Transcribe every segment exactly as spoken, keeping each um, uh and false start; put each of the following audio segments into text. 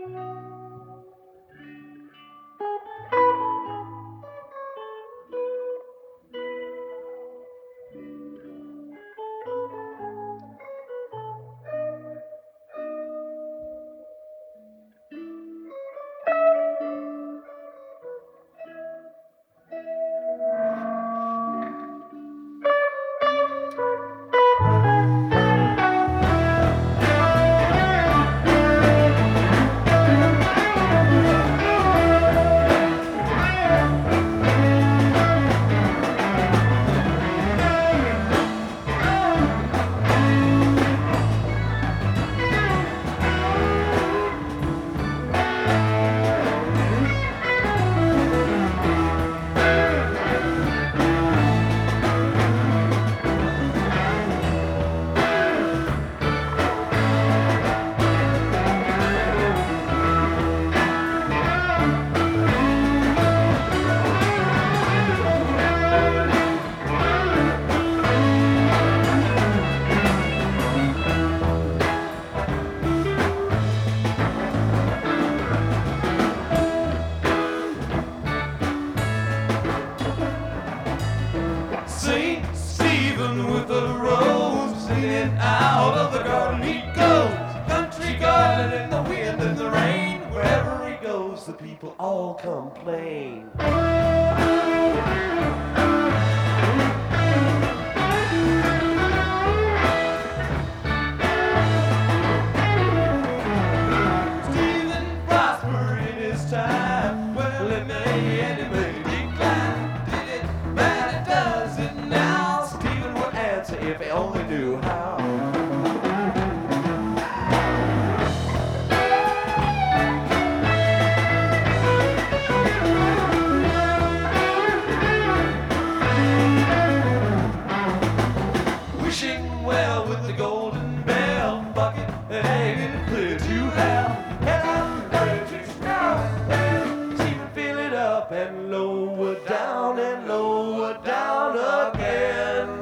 Saint Stephen with a rose, singing out of the garden he goes. Country garden in the wind and the rain, wherever he goes the people all complain. Stephen prospered in his time, well it may and it may decline. Did it matter, does it now? Stephen would answer if he only knew how. Wishing well with the golden bell bucket hanging clear to hell. Head up, ready to snow. Stephen fill it up and lower down and lower down again.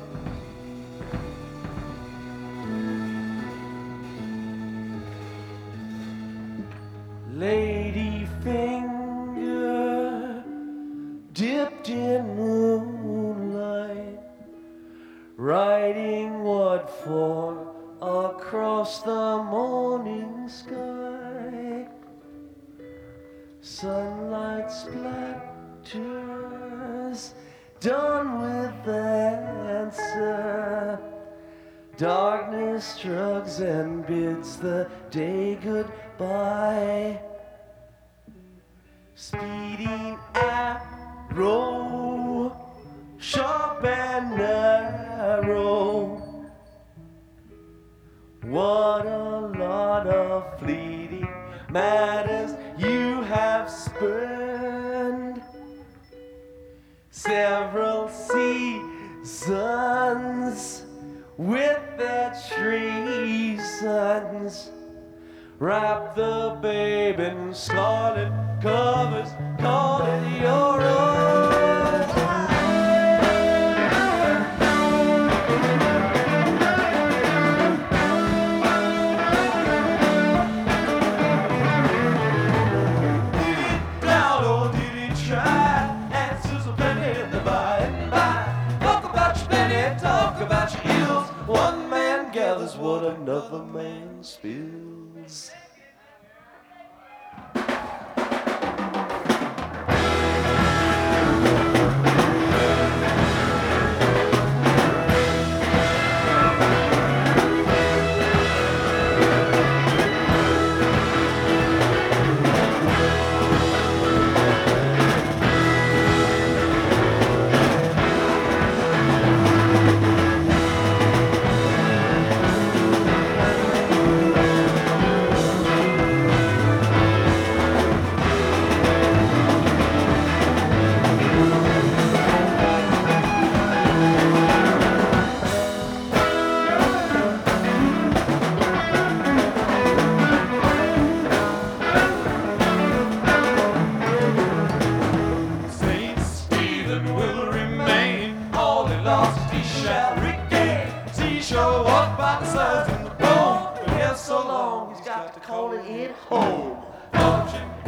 Lady finger dipped in moonlight, writing what for across the morning sky. Sunlight splatters, done with answer. Darkness shrugs and bids the day goodbye. Speeding arrow, sharp and narrow. What a lot of fleeting matters you have spurned. Several seasons with their treasons. Wrap the babe in scarlet covers, call it your own. Did he doubt or did he try? Answers are plenty in the by and by. Talk about your plenty, talk about your ills. One man gathers what another man spills. calling it home. Don't you